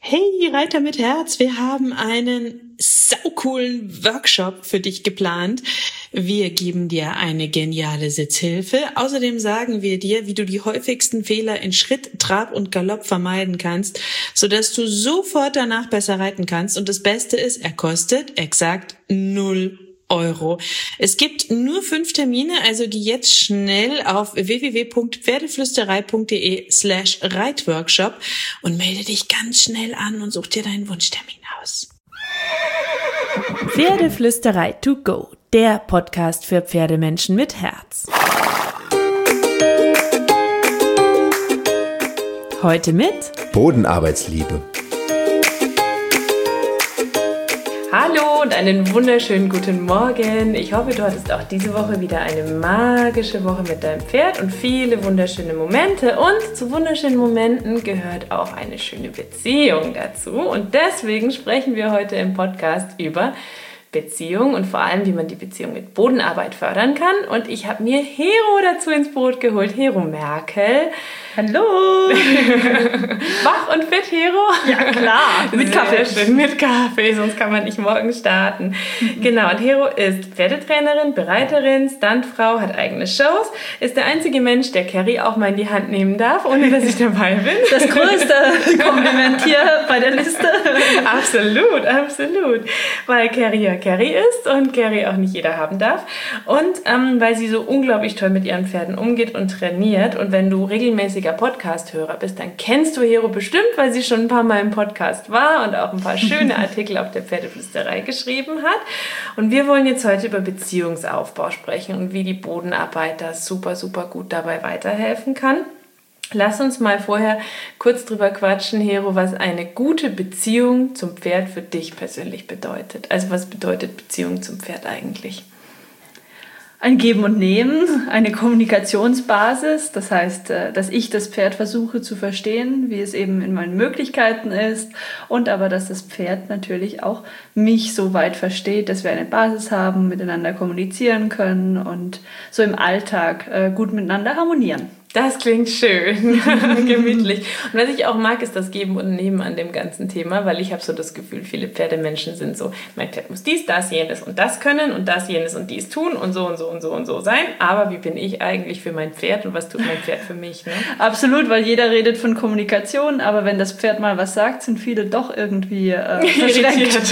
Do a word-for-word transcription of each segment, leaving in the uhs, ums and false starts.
Hey Reiter mit Herz, wir haben einen saucoolen Workshop für dich geplant. Wir geben dir eine geniale Sitzhilfe. Außerdem sagen wir dir, wie du die häufigsten Fehler in Schritt, Trab und Galopp vermeiden kannst, sodass du sofort danach besser reiten kannst. Und das Beste ist, er kostet exakt null Euro. Es gibt nur fünf Termine, also geh jetzt schnell auf w w w punkt pferdeflüsterei punkt d e slash reitworkshop und melde dich ganz schnell an und such dir deinen Wunschtermin aus. Pferdeflüsterei to go, der Podcast für Pferdemenschen mit Herz. Heute mit Bodenarbeitsliebe. Hallo und einen wunderschönen guten Morgen. Ich hoffe, du hattest auch diese Woche wieder eine magische Woche mit deinem Pferd und viele wunderschöne Momente. Und zu wunderschönen Momenten gehört auch eine schöne Beziehung dazu. Und deswegen sprechen wir heute im Podcast über Beziehung und vor allem, wie man die Beziehung mit Bodenarbeit fördern kann. Und ich habe mir Hero dazu ins Boot geholt, Hero Merkel. Hallo! Wach und fit, Hero? Ja, klar. Mit Kaffee. Schön, mit Kaffee, sonst kann man nicht morgen starten. Mhm. Genau, und Hero ist Pferdetrainerin, Bereiterin, Stuntfrau, hat eigene Shows, ist der einzige Mensch, der Carrie auch mal in die Hand nehmen darf, ohne dass ich dabei bin. Das größte Kompliment hier bei der Liste. Absolut, absolut. Weil Carrie ja Carrie ist und Carrie auch nicht jeder haben darf. Und ähm, weil sie so unglaublich toll mit ihren Pferden umgeht und trainiert. Und wenn du regelmäßiger Podcast-Hörer bist, dann kennst du Hero bestimmt, weil sie schon ein paar Mal im Podcast war und auch ein paar schöne Artikel auf der Pferdeflüsterei geschrieben hat. Und wir wollen jetzt heute über Beziehungsaufbau sprechen und wie die Bodenarbeit da super, super gut dabei weiterhelfen kann. Lass uns mal vorher kurz drüber quatschen, Hero, was eine gute Beziehung zum Pferd für dich persönlich bedeutet. Also was bedeutet Beziehung zum Pferd eigentlich? Ein Geben und Nehmen, eine Kommunikationsbasis. Das heißt, dass ich das Pferd versuche zu verstehen, wie es eben in meinen Möglichkeiten ist. Und aber, dass das Pferd natürlich auch mich so weit versteht, dass wir eine Basis haben, miteinander kommunizieren können und so im Alltag gut miteinander harmonieren. Das klingt schön, gemütlich. Und was ich auch mag, ist das Geben und Nehmen an dem ganzen Thema, weil ich habe so das Gefühl, viele Pferdemenschen sind so, mein Pferd muss dies, das, jenes und das können und das, jenes und dies tun und so und so und so und so sein. Aber wie bin ich eigentlich für mein Pferd und was tut mein Pferd für mich? Ne? Absolut, weil jeder redet von Kommunikation, aber wenn das Pferd mal was sagt, sind viele doch irgendwie äh, verschreckt.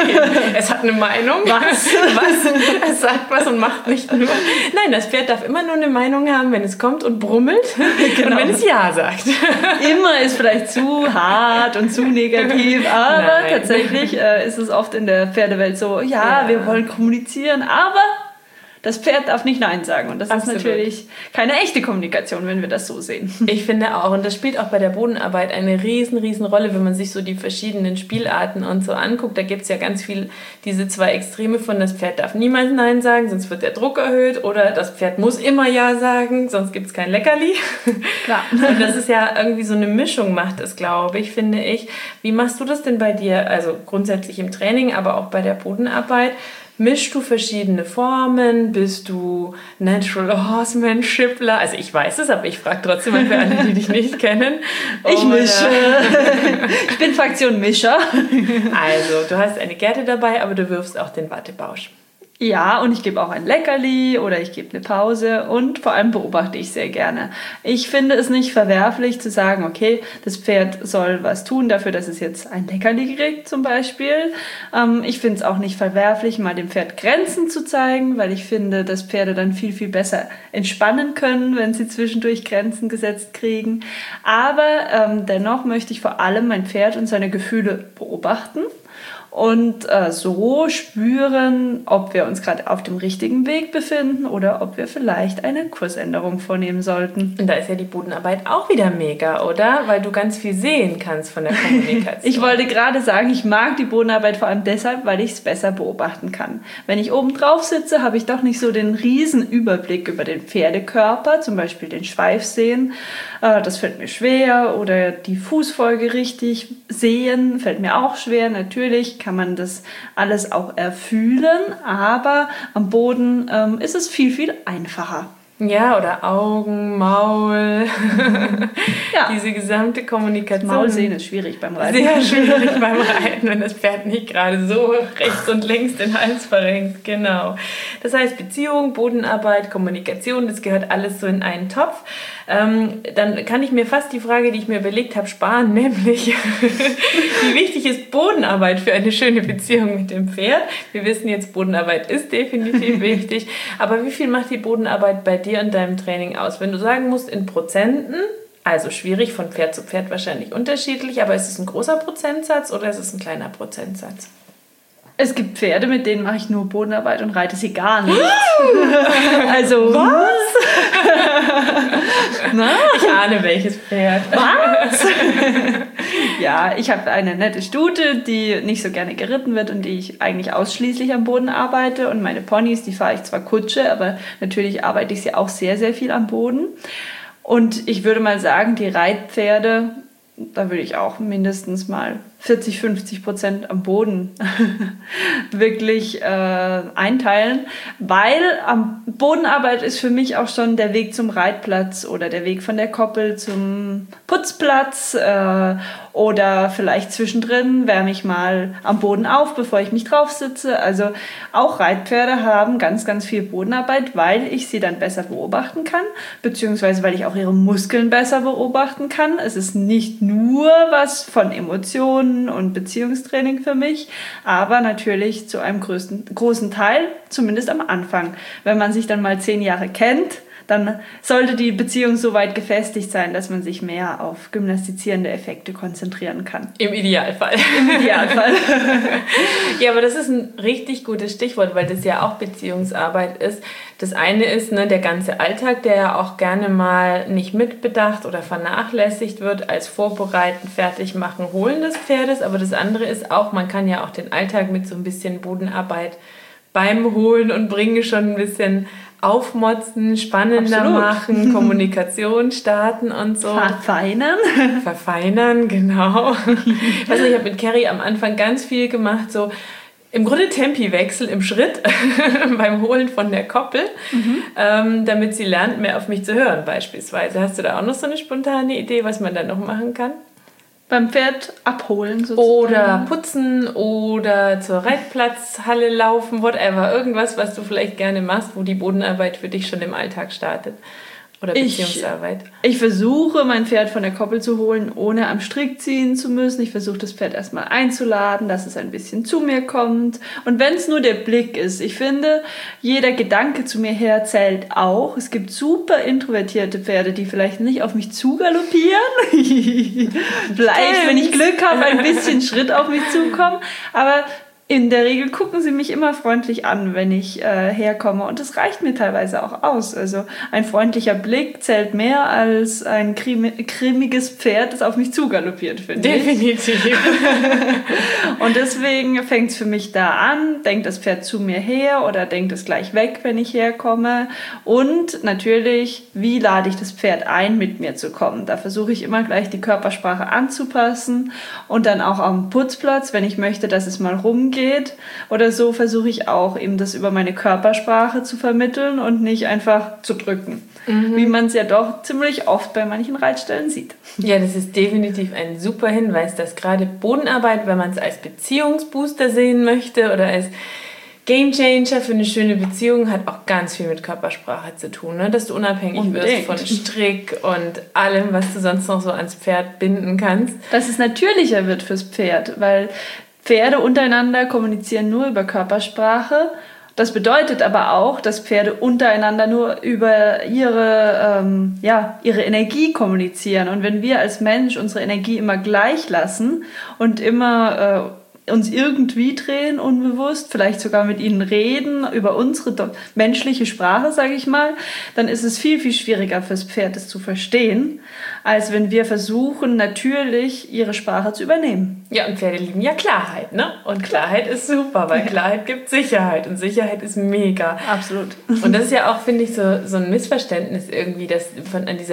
Es hat eine Meinung. Was? was? Es sagt was und macht nicht nur. Nein, das Pferd darf immer nur eine Meinung haben, wenn es kommt und brummt. Genau. Und wenn es Ja sagt. Immer ist vielleicht zu hart und zu negativ, aber Nein. tatsächlich äh, ist es oft in der Pferdewelt so, ja, ja, wir wollen kommunizieren, aber das Pferd darf nicht Nein sagen. Und das Absolut. Ist natürlich keine echte Kommunikation, wenn wir das so sehen. Ich finde auch, und das spielt auch bei der Bodenarbeit eine riesen, riesen Rolle, wenn man sich so die verschiedenen Spielarten und so anguckt. Da gibt es ja ganz viel diese zwei Extreme von, das Pferd darf niemals Nein sagen, sonst wird der Druck erhöht. Oder das Pferd muss immer Ja sagen, sonst gibt es kein Leckerli. Klar. Und das ist ja irgendwie so eine Mischung, macht es, glaube ich, finde ich. Wie machst du das denn bei dir? Also grundsätzlich im Training, aber auch bei der Bodenarbeit. Mischst du verschiedene Formen? Bist du Natural Horsemanshipler? Also ich weiß es, aber ich frage trotzdem mal für alle, die dich nicht kennen. Ich mische. Ich bin Fraktion Mischer. Also, du hast eine Gerte dabei, aber du wirfst auch den Wattebausch. Ja, und ich gebe auch ein Leckerli oder ich gebe eine Pause und vor allem beobachte ich sehr gerne. Ich finde es nicht verwerflich zu sagen, okay, das Pferd soll was tun dafür, dass es jetzt ein Leckerli kriegt zum Beispiel. Ähm, ich finde es auch nicht verwerflich, mal dem Pferd Grenzen zu zeigen, weil ich finde, dass Pferde dann viel, viel besser entspannen können, wenn sie zwischendurch Grenzen gesetzt kriegen. Aber ähm, dennoch möchte ich vor allem mein Pferd und seine Gefühle beobachten. Und äh, so spüren, ob wir uns gerade auf dem richtigen Weg befinden oder ob wir vielleicht eine Kursänderung vornehmen sollten. Und da ist ja die Bodenarbeit auch wieder mega, oder? Weil du ganz viel sehen kannst von der Kommunikation. Ich wollte gerade sagen, ich mag die Bodenarbeit vor allem deshalb, weil ich es besser beobachten kann. Wenn ich oben drauf sitze, habe ich doch nicht so den riesen Überblick über den Pferdekörper, zum Beispiel den Schweif sehen. Äh, das fällt mir schwer. Oder die Fußfolge richtig sehen, fällt mir auch schwer. Natürlich kann man das alles auch erfühlen, aber am Boden ähm, ist es viel, viel einfacher. Ja, oder Augen, Maul, Ja. diese gesamte Kommunikation. Maul sehen ist schwierig beim Reiten. Sehr schwierig beim Reiten, wenn das Pferd nicht gerade so rechts und links den Hals verrenkt. Genau. Das heißt, Beziehung, Bodenarbeit, Kommunikation, das gehört alles so in einen Topf. Ähm, dann kann ich mir fast die Frage, die ich mir überlegt habe, sparen, nämlich wie wichtig ist Bodenarbeit für eine schöne Beziehung mit dem Pferd? Wir wissen jetzt, Bodenarbeit ist definitiv wichtig, aber wie viel macht die Bodenarbeit bei dir und deinem Training aus? Wenn du sagen musst, in Prozenten, also schwierig, von Pferd zu Pferd wahrscheinlich unterschiedlich, aber ist es ein großer Prozentsatz oder ist es ein kleiner Prozentsatz? Es gibt Pferde, mit denen mache ich nur Bodenarbeit und reite sie gar nicht. Also, was? Na? Ich ahne, welches Pferd. Was? Ja, ich habe eine nette Stute, die nicht so gerne geritten wird und die ich eigentlich ausschließlich am Boden arbeite. Und meine Ponys, die fahre ich zwar Kutsche, aber natürlich arbeite ich sie auch sehr, sehr viel am Boden. Und ich würde mal sagen, die Reitpferde, da würde ich auch mindestens mal vierzig, fünfzig Prozent am Boden wirklich äh, einteilen, weil am Bodenarbeit ist für mich auch schon der Weg zum Reitplatz oder der Weg von der Koppel zum Putzplatz äh, oder vielleicht zwischendrin wärme ich mal am Boden auf, bevor ich mich drauf sitze. Also auch Reitpferde haben ganz, ganz viel Bodenarbeit, weil ich sie dann besser beobachten kann, beziehungsweise weil ich auch ihre Muskeln besser beobachten kann. Es ist nicht nur was von Emotionen und Beziehungstraining für mich, aber natürlich zu einem größten, großen Teil, zumindest am Anfang. Wenn man sich dann mal zehn Jahre kennt, dann sollte die Beziehung so weit gefestigt sein, dass man sich mehr auf gymnastizierende Effekte konzentrieren kann. Im Idealfall. Im Idealfall. Ja, aber das ist ein richtig gutes Stichwort, weil das ja auch Beziehungsarbeit ist. Das eine ist, ne, der ganze Alltag, der ja auch gerne mal nicht mitbedacht oder vernachlässigt wird als Vorbereiten, Fertigmachen, Holen des Pferdes. Aber das andere ist auch, man kann ja auch den Alltag mit so ein bisschen Bodenarbeit beim Holen und Bringen schon ein bisschen aufmotzen, spannender Absolut. machen, Kommunikation starten und so. Verfeinern. Verfeinern, genau. Ich weiß nicht, ich habe mit Carrie am Anfang ganz viel gemacht, so im Grunde Tempiwechsel im Schritt beim Holen von der Koppel, mhm. ähm, damit sie lernt, mehr auf mich zu hören beispielsweise. Hast du da auch noch so eine spontane Idee, was man da noch machen kann? Beim Pferd abholen sozusagen. Oder putzen oder zur Reitplatzhalle laufen, whatever. Irgendwas, was du vielleicht gerne machst, wo die Bodenarbeit für dich schon im Alltag startet. Oder Beziehungsarbeit. Ich, ich versuche, mein Pferd von der Koppel zu holen, ohne am Strick ziehen zu müssen. Ich versuche, das Pferd erstmal einzuladen, dass es ein bisschen zu mir kommt. Und wenn es nur der Blick ist, ich finde, jeder Gedanke zu mir her zählt auch. Es gibt super introvertierte Pferde, die vielleicht nicht auf mich zugaloppieren. Vielleicht, wenn ich Glück habe, ein bisschen Schritt auf mich zukommen. Aber in der Regel gucken sie mich immer freundlich an, wenn ich äh, herkomme. Und das reicht mir teilweise auch aus. Also ein freundlicher Blick zählt mehr als ein grimmiges Pferd, das auf mich zugaloppiert, finde ich. Definitiv. Und deswegen fängt es für mich da an, denkt das Pferd zu mir her oder denkt es gleich weg, wenn ich herkomme. Und natürlich, wie lade ich das Pferd ein, mit mir zu kommen? Da versuche ich immer gleich die Körpersprache anzupassen. Und dann auch am Putzplatz, wenn ich möchte, dass es mal rumgeht, oder so, versuche ich auch eben das über meine Körpersprache zu vermitteln und nicht einfach zu drücken, mhm. wie man es ja doch ziemlich oft bei manchen Reitstellen sieht. Ja, das ist definitiv ein super Hinweis, dass gerade Bodenarbeit, wenn man es als Beziehungsbooster sehen möchte oder als Gamechanger für eine schöne Beziehung, hat auch ganz viel mit Körpersprache zu tun, ne? Dass du unabhängig Unbedingt. wirst von Strick und allem, was du sonst noch so ans Pferd binden kannst. Dass es natürlicher wird fürs Pferd, weil Pferde untereinander kommunizieren nur über Körpersprache. Das bedeutet aber auch, dass Pferde untereinander nur über ihre, ähm, ja, ihre Energie kommunizieren. Und wenn wir als Mensch unsere Energie immer gleich lassen und immer äh, uns irgendwie drehen, unbewusst, vielleicht sogar mit ihnen reden, über unsere menschliche Sprache, sage ich mal, dann ist es viel, viel schwieriger fürs Pferd, es zu verstehen, als wenn wir versuchen, natürlich ihre Sprache zu übernehmen. Ja, und Pferde lieben ja Klarheit, ne? Und Klarheit ist super, weil Klarheit gibt Sicherheit und Sicherheit ist mega. Absolut. Und das ist ja auch, finde ich, so, so ein Missverständnis irgendwie, dass von an dieser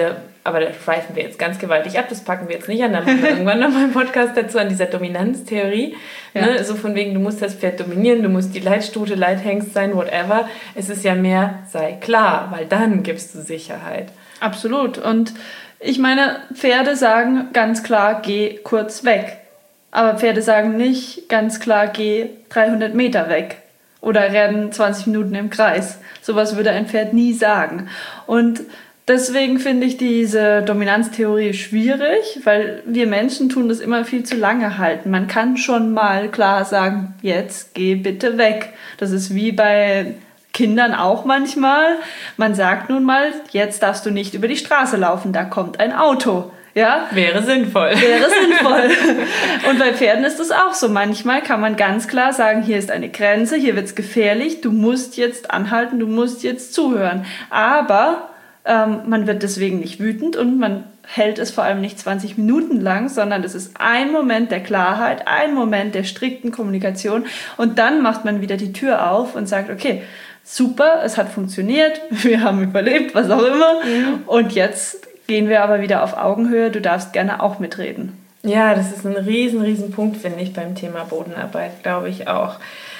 aber da schweifen wir jetzt ganz gewaltig ab, das packen wir jetzt nicht an, dann machen wir irgendwann nochmal einen Podcast dazu, an dieser Dominanztheorie. Ja. Ne? So von wegen, du musst das Pferd dominieren, du musst die Leitstute, Leithengst sein, whatever. Es ist ja mehr, sei klar, weil dann gibst du Sicherheit. Absolut. Und ich meine, Pferde sagen ganz klar, geh kurz weg. Aber Pferde sagen nicht ganz klar, geh dreihundert Meter weg. Oder rennen zwanzig Minuten im Kreis. Sowas würde ein Pferd nie sagen. Und deswegen finde ich diese Dominanztheorie schwierig, weil wir Menschen tun das immer viel zu lange halten. Man kann schon mal klar sagen, jetzt geh bitte weg. Das ist wie bei Kindern auch manchmal. Man sagt nun mal, jetzt darfst du nicht über die Straße laufen, da kommt ein Auto. Ja? Wäre sinnvoll. Wäre sinnvoll. Und bei Pferden ist es auch so. Manchmal kann man ganz klar sagen, hier ist eine Grenze, hier wird es gefährlich, du musst jetzt anhalten, du musst jetzt zuhören. Aber ähm, man wird deswegen nicht wütend und man hält es vor allem nicht zwanzig Minuten lang, sondern es ist ein Moment der Klarheit, ein Moment der strikten Kommunikation und dann macht man wieder die Tür auf und sagt, okay, super, es hat funktioniert, wir haben überlebt, was auch immer. Mhm. Und jetzt gehen wir aber wieder auf Augenhöhe, du darfst gerne auch mitreden. Ja, das ist ein riesen, riesen Punkt, finde ich, beim Thema Bodenarbeit, glaube ich auch.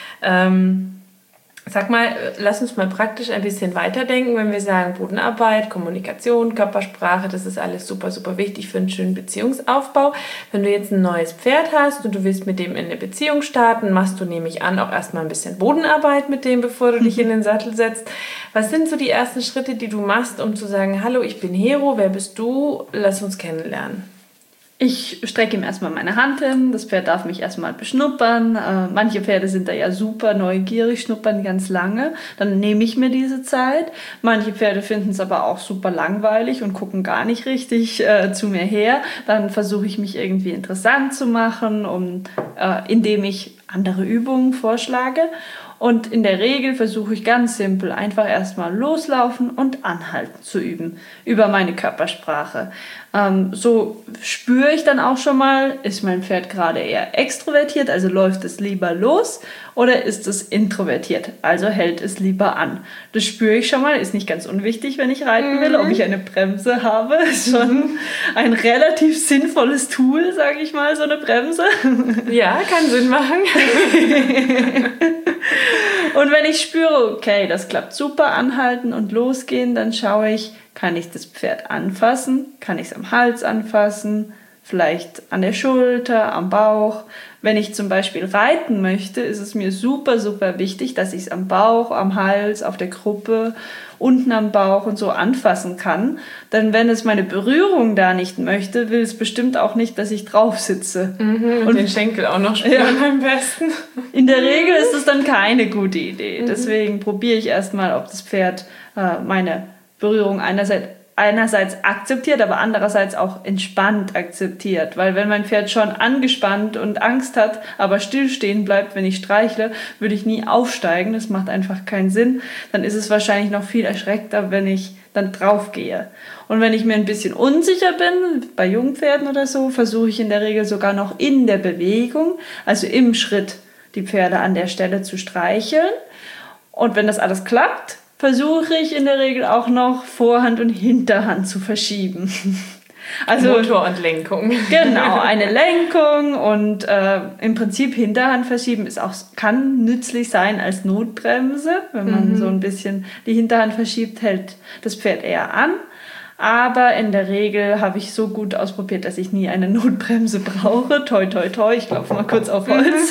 Ähm, sag mal, lass uns mal praktisch ein bisschen weiterdenken, wenn wir sagen Bodenarbeit, Kommunikation, Körpersprache, das ist alles super, super wichtig für einen schönen Beziehungsaufbau. Wenn du jetzt ein neues Pferd hast und du willst mit dem in eine Beziehung starten, machst du, nehme ich an, auch erstmal ein bisschen Bodenarbeit mit dem, bevor du dich in den Sattel setzt. Was sind so die ersten Schritte, die du machst, um zu sagen, hallo, ich bin Hero, wer bist du? Lass uns kennenlernen. Ich strecke ihm erstmal meine Hand hin, das Pferd darf mich erstmal beschnuppern. Äh, manche Pferde sind da ja super neugierig, schnuppern ganz lange. Dann nehme ich mir diese Zeit. Manche Pferde finden es aber auch super langweilig und gucken gar nicht richtig äh, zu mir her. Dann versuche ich mich irgendwie interessant zu machen, um, äh, indem ich andere Übungen vorschlage. Und in der Regel versuche ich ganz simpel einfach erstmal loslaufen und anhalten zu üben über meine Körpersprache. Ähm, so spüre ich dann auch schon mal, ist mein Pferd gerade eher extrovertiert, also läuft es lieber los, oder ist es introvertiert, also hält es lieber an. Das spüre ich schon mal, ist nicht ganz unwichtig, wenn ich reiten will, ob ich eine Bremse habe, ist schon ein relativ sinnvolles Tool, sage ich mal, so eine Bremse. Ja, kann Sinn machen. Und wenn ich spüre, okay, das klappt super, anhalten und losgehen, dann schaue ich, kann ich das Pferd anfassen? Kann ich es am Hals anfassen? Vielleicht an der Schulter, am Bauch? Wenn ich zum Beispiel reiten möchte, ist es mir super, super wichtig, dass ich es am Bauch, am Hals, auf der Gruppe, unten am Bauch und so anfassen kann. Denn wenn es meine Berührung da nicht möchte, will es bestimmt auch nicht, dass ich drauf sitze. Mhm, und, und den Schenkel auch noch spüren ja. am besten. In der Regel ist es dann keine gute Idee. Mhm. Deswegen probiere ich erstmal, ob das Pferd äh, meine Berührung einerseits einerseits akzeptiert, aber andererseits auch entspannt akzeptiert. Weil wenn mein Pferd schon angespannt und Angst hat, aber stillstehen bleibt, wenn ich streichle, würde ich nie aufsteigen. Das macht einfach keinen Sinn. Dann ist es wahrscheinlich noch viel erschreckter, wenn ich dann drauf gehe. Und wenn ich mir ein bisschen unsicher bin, bei Jungpferden oder so, versuche ich in der Regel sogar noch in der Bewegung, also im Schritt, die Pferde an der Stelle zu streicheln. Und wenn das alles klappt, versuche ich in der Regel auch noch Vorhand und Hinterhand zu verschieben. Also Motor und Lenkung. Genau, eine Lenkung und äh, im Prinzip Hinterhand verschieben ist auch, kann nützlich sein als Notbremse. Wenn man mhm. so ein bisschen die Hinterhand verschiebt, hält das Pferd eher an. Aber in der Regel habe ich so gut ausprobiert, dass ich nie eine Notbremse brauche. Toi, toi, toi, ich klopfe mal kurz auf Holz.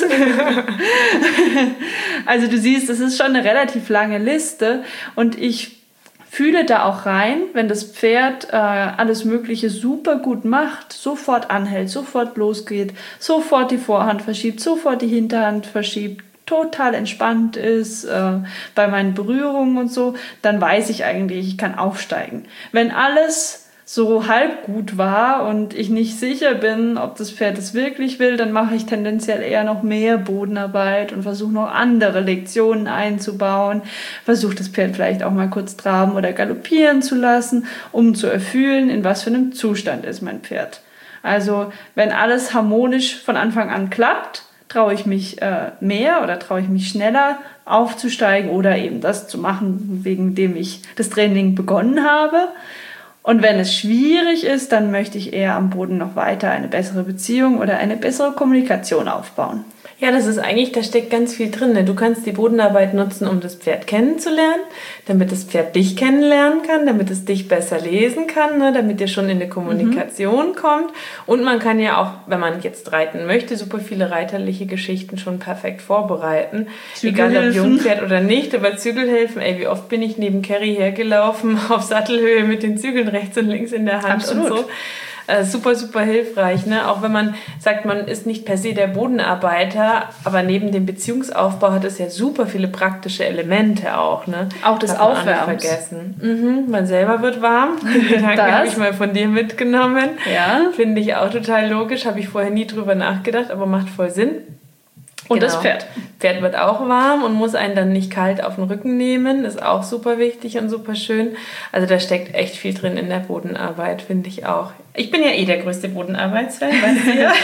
Also du siehst, es ist schon eine relativ lange Liste und ich fühle da auch rein, wenn das Pferd äh, alles Mögliche super gut macht, sofort anhält, sofort losgeht, sofort die Vorhand verschiebt, sofort die Hinterhand verschiebt, total entspannt ist äh, bei meinen Berührungen und so, dann weiß ich eigentlich, ich kann aufsteigen. Wenn alles so halb gut war und ich nicht sicher bin, ob das Pferd es wirklich will, dann mache ich tendenziell eher noch mehr Bodenarbeit und versuche noch andere Lektionen einzubauen, versuche das Pferd vielleicht auch mal kurz traben oder galoppieren zu lassen, um zu erfühlen, in was für einem Zustand ist mein Pferd. Also wenn alles harmonisch von Anfang an klappt, traue ich mich äh, mehr oder traue ich mich schneller aufzusteigen oder eben das zu machen, wegen dem ich das Training begonnen habe. Und wenn es schwierig ist, dann möchte ich eher am Boden noch weiter eine bessere Beziehung oder eine bessere Kommunikation aufbauen. Ja, das ist eigentlich, da steckt ganz viel drin. Ne? Du kannst die Bodenarbeit nutzen, um das Pferd kennenzulernen, damit das Pferd dich kennenlernen kann, damit es dich besser lesen kann, ne? Damit ihr schon in eine Kommunikation mhm. kommt. Und man kann ja auch, wenn man jetzt reiten möchte, super viele reiterliche Geschichten schon perfekt vorbereiten. Egal ob Jungpferd oder nicht, aber Zügelhilfen, ey, wie oft bin ich neben Carrie hergelaufen, auf Sattelhöhe mit den Zügeln rechts und links in der Hand. Absolut. Und so. Äh, super, super hilfreich, ne? Auch wenn man sagt, man ist nicht per se der Bodenarbeiter, aber neben dem Beziehungsaufbau hat es ja super viele praktische Elemente auch, ne? Auch das Aufwärmen. vergessen. Mhm, man selber wird warm. Den Gedanken habe ich mal von dir mitgenommen. Ja. Finde ich auch total logisch, habe ich vorher nie drüber nachgedacht, aber macht voll Sinn. Und genau. das Pferd. Pferd wird auch warm und muss einen dann nicht kalt auf den Rücken nehmen. Ist auch super wichtig und super schön. Also da steckt echt viel drin in der Bodenarbeit, finde ich auch. Ich bin ja eh der größte Bodenarbeitsfan, weißt du ja.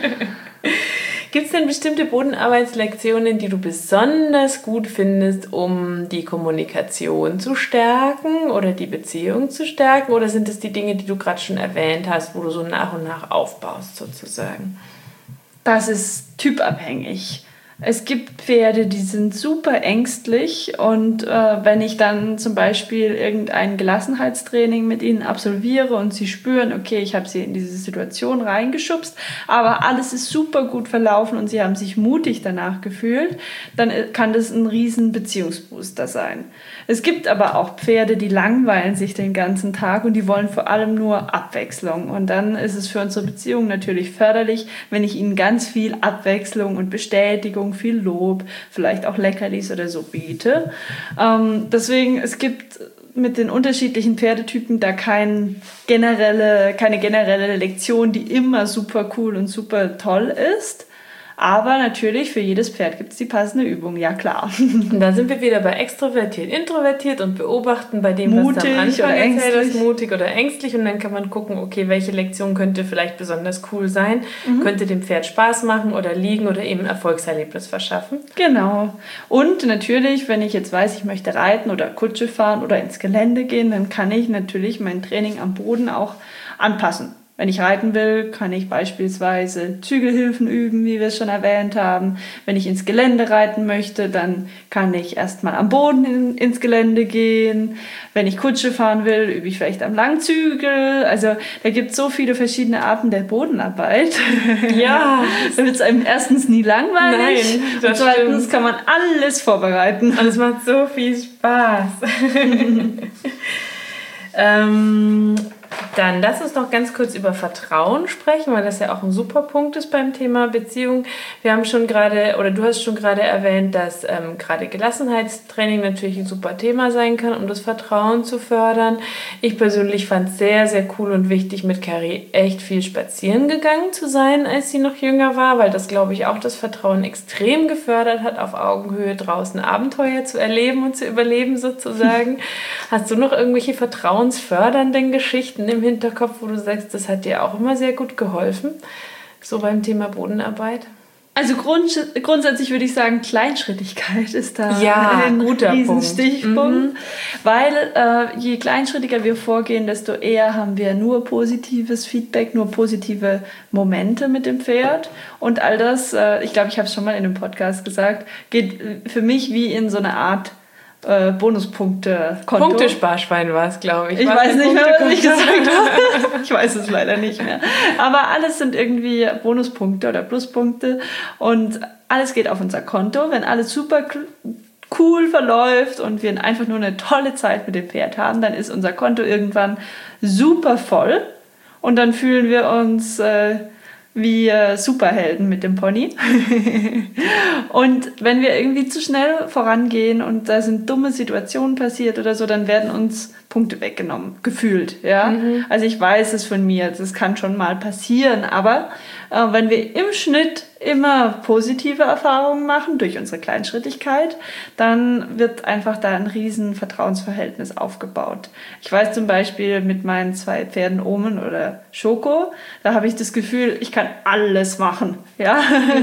Gibt es denn bestimmte Bodenarbeitslektionen, die du besonders gut findest, um die Kommunikation zu stärken oder die Beziehung zu stärken? Oder sind es die Dinge, die du gerade schon erwähnt hast, wo du so nach und nach aufbaust sozusagen? Das ist typabhängig. Es gibt Pferde, die sind super ängstlich und äh, wenn ich dann zum Beispiel irgendein Gelassenheitstraining mit ihnen absolviere und sie spüren, okay, ich habe sie in diese Situation reingeschubst, aber alles ist super gut verlaufen und sie haben sich mutig danach gefühlt, dann kann das ein riesen Beziehungsbooster sein. Es gibt aber auch Pferde, die langweilen sich den ganzen Tag und die wollen vor allem nur Abwechslung. Und dann ist es für unsere Beziehung natürlich förderlich, wenn ich ihnen ganz viel Abwechslung und Bestätigung, viel Lob, vielleicht auch Leckerlis oder so biete. Ähm, deswegen, es gibt mit den unterschiedlichen Pferdetypen da kein generelle, keine generelle Lektion, die immer super cool und super toll ist. Aber natürlich, für jedes Pferd gibt es die passende Übung, ja klar. Und dann sind wir wieder bei extrovertiert, introvertiert und beobachten bei dem, mutig was am Anfang oder erzählt ängstlich. ist, mutig oder ängstlich. Und dann kann man gucken, okay, welche Lektion könnte vielleicht besonders cool sein, mhm. könnte dem Pferd Spaß machen oder liegen oder eben ein Erfolgserlebnis verschaffen. Genau. Und natürlich, wenn ich jetzt weiß, ich möchte reiten oder Kutsche fahren oder ins Gelände gehen, dann kann ich natürlich mein Training am Boden auch anpassen. Wenn ich reiten will, kann ich beispielsweise Zügelhilfen üben, wie wir es schon erwähnt haben. Wenn ich ins Gelände reiten möchte, dann kann ich erstmal am Boden in, ins Gelände gehen. Wenn ich Kutsche fahren will, übe ich vielleicht am Langzügel. Also da gibt es so viele verschiedene Arten der Bodenarbeit. Ja. Da wird es einem erstens nie langweilig. Nein, das und zweitens stimmt. kann man alles vorbereiten. Und es macht so viel Spaß. ähm... Dann lass uns noch ganz kurz über Vertrauen sprechen, weil das ja auch ein super Punkt ist beim Thema Beziehung. Wir haben schon gerade, oder du hast schon gerade erwähnt, dass ähm, gerade Gelassenheitstraining natürlich ein super Thema sein kann, um das Vertrauen zu fördern. Ich persönlich fand es sehr, sehr cool und wichtig, mit Carrie echt viel spazieren gegangen zu sein, als sie noch jünger war, weil das, glaube ich, auch das Vertrauen extrem gefördert hat, auf Augenhöhe draußen Abenteuer zu erleben und zu überleben sozusagen. Hast du noch irgendwelche vertrauensfördernden Geschichten im Hinterkopf, wo du sagst, das hat dir auch immer sehr gut geholfen, so beim Thema Bodenarbeit? Also grund, grundsätzlich würde ich sagen, Kleinschrittigkeit ist da ja, ein guter riesen Stichpunkt, mhm. weil äh, je kleinschrittiger wir vorgehen, desto eher haben wir nur positives Feedback, nur positive Momente mit dem Pferd und all das, äh, ich glaube, ich habe es schon mal in einem Podcast gesagt, geht für mich wie in so eine Art Äh, Bonuspunkte-Konto. Punkte-Sparschwein war es, glaube ich. Ich weiß nicht mehr, was ich gesagt habe. Ich weiß es leider nicht mehr. Aber alles sind irgendwie Bonuspunkte oder Pluspunkte und alles geht auf unser Konto. Wenn alles super cool verläuft und wir einfach nur eine tolle Zeit mit dem Pferd haben, dann ist unser Konto irgendwann super voll und dann fühlen wir uns äh, wie äh, Superhelden mit dem Pony. Und wenn wir irgendwie zu schnell vorangehen und da sind dumme Situationen passiert oder so, dann werden uns Punkte weggenommen, gefühlt. Ja? Mhm. Also ich weiß es von mir, das kann schon mal passieren, aber äh, wenn wir im Schnitt immer positive Erfahrungen machen durch unsere Kleinschrittigkeit, dann wird einfach da ein riesen Vertrauensverhältnis aufgebaut. Ich weiß zum Beispiel mit meinen zwei Pferden Omen oder Schoko, da habe ich das Gefühl, ich kann alles machen. Ja?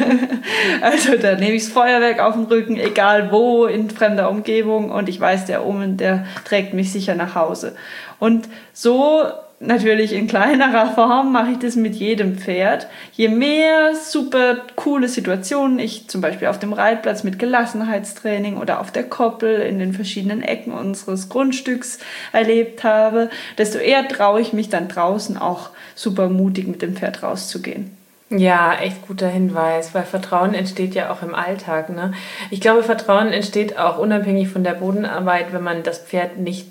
Also da nehme ich das Feuerwerk auf den Rücken, egal wo, in fremder Umgebung und ich weiß, der Omen, der trägt mich sicher nach Hause. Und so natürlich in kleinerer Form mache ich das mit jedem Pferd. Je mehr super coole Situationen ich zum Beispiel auf dem Reitplatz mit Gelassenheitstraining oder auf der Koppel in den verschiedenen Ecken unseres Grundstücks erlebt habe, desto eher traue ich mich dann draußen auch super mutig mit dem Pferd rauszugehen. Ja, echt guter Hinweis, weil Vertrauen entsteht ja auch im Alltag. Ne? Ich glaube, Vertrauen entsteht auch unabhängig von der Bodenarbeit, wenn man das Pferd nicht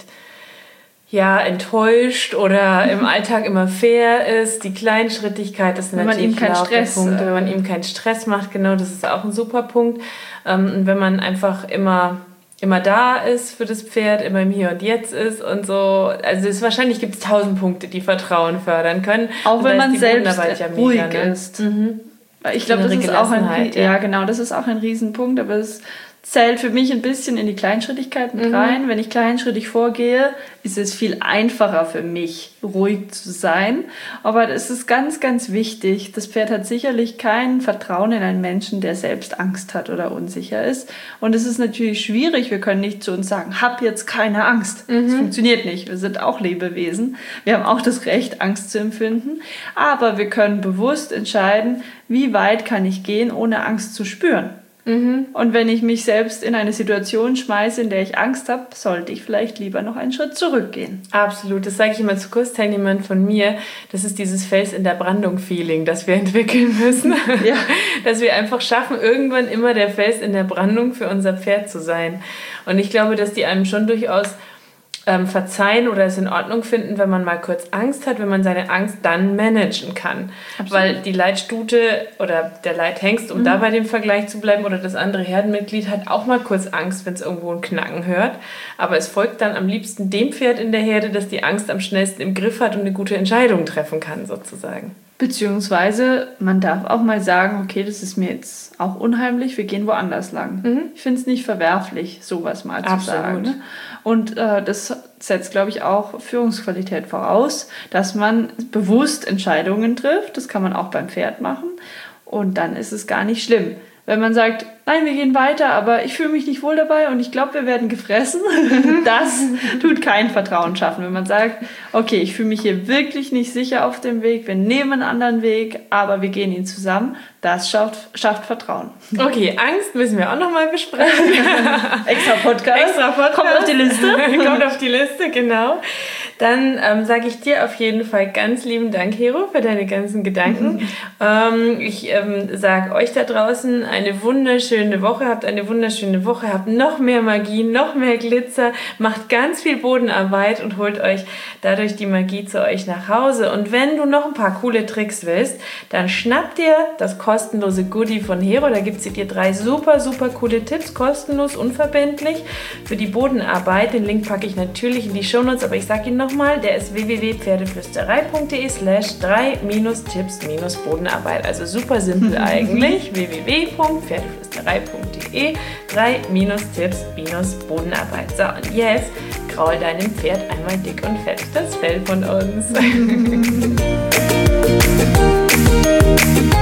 ja, enttäuscht oder im Alltag immer fair ist. Die Kleinschrittigkeit, das sind wenn man natürlich ihm keinen Stress, Punkte. Wenn man ihm keinen Stress macht, genau, das ist auch ein super Punkt. Und wenn man einfach immer, immer da ist für das Pferd, immer im Hier und Jetzt ist und so. Also es, wahrscheinlich gibt es tausend Punkte, die Vertrauen fördern können. Auch wenn man selbst ja ruhig mega, ne? ist. Mhm. Ich glaube, das ist auch ein, ja. ja genau, das ist auch ein Riesenpunkt, aber es zählt für mich ein bisschen in die Kleinschrittigkeit mit mhm. rein. Wenn ich kleinschrittig vorgehe, ist es viel einfacher für mich, ruhig zu sein. Aber es ist ganz, ganz wichtig. Das Pferd hat sicherlich kein Vertrauen in einen Menschen, der selbst Angst hat oder unsicher ist. Und es ist natürlich schwierig. Wir können nicht zu uns sagen, hab jetzt keine Angst. Mhm. Das funktioniert nicht. Wir sind auch Lebewesen. Wir haben auch das Recht, Angst zu empfinden. Aber wir können bewusst entscheiden, wie weit kann ich gehen, ohne Angst zu spüren. Mhm. Und wenn ich mich selbst in eine Situation schmeiße, in der ich Angst habe, sollte ich vielleicht lieber noch einen Schritt zurückgehen. Absolut, das sage ich immer zu Kursteilnehmern von mir. Das ist dieses Fels in der Brandung-Feeling, das wir entwickeln müssen. Ja. Dass wir einfach schaffen, irgendwann immer der Fels in der Brandung für unser Pferd zu sein. Und ich glaube, dass die einem schon durchaus ähm, verzeihen oder es in Ordnung finden, wenn man mal kurz Angst hat, wenn man seine Angst dann managen kann. Absolut. Weil die Leitstute oder der Leithengst, um mhm. da bei dem Vergleich zu bleiben, oder das andere Herdenmitglied hat auch mal kurz Angst, wenn es irgendwo ein Knacken hört. Aber es folgt dann am liebsten dem Pferd in der Herde, das die Angst am schnellsten im Griff hat und eine gute Entscheidung treffen kann, sozusagen. Beziehungsweise man darf auch mal sagen, okay, das ist mir jetzt auch unheimlich, wir gehen woanders lang. Mhm. Ich finde es nicht verwerflich, sowas mal Absolut. zu sagen. Ne? Und äh, das setzt, glaube ich, auch Führungsqualität voraus, dass man bewusst Entscheidungen trifft. Das kann man auch beim Pferd machen. Und dann ist es gar nicht schlimm. Wenn man sagt, nein, wir gehen weiter, aber ich fühle mich nicht wohl dabei und ich glaube, wir werden gefressen, das tut kein Vertrauen schaffen. Wenn man sagt, okay, ich fühle mich hier wirklich nicht sicher auf dem Weg, wir nehmen einen anderen Weg, aber wir gehen ihn zusammen, das schafft, schafft Vertrauen. Okay, Angst müssen wir auch nochmal besprechen. Extra Podcast. Extra Podcast. Kommt auf die Liste. Kommt auf die Liste, genau. Dann ähm, sage ich dir auf jeden Fall ganz lieben Dank, Hero, für deine ganzen Gedanken. ähm, ich ähm, sage euch da draußen eine wunderschöne Woche, habt eine wunderschöne Woche, habt noch mehr Magie, noch mehr Glitzer, macht ganz viel Bodenarbeit und holt euch dadurch die Magie zu euch nach Hause. Und wenn du noch ein paar coole Tricks willst, dann schnapp dir das kostenlose Goodie von Hero. Da gibt es dir drei super, super coole Tipps, kostenlos, unverbindlich für die Bodenarbeit. Den Link packe ich natürlich in die Shownotes, aber ich sage ihn nochmal, der ist w w w punkt pferdeflüsterei.de slash drei Tipps Bodenarbeit. Also super simpel eigentlich. w w w punkt pferdeflüsterei.de drei Tipps Bodenarbeit. So, und jetzt kraul deinem Pferd einmal dick und fett das Fell von uns.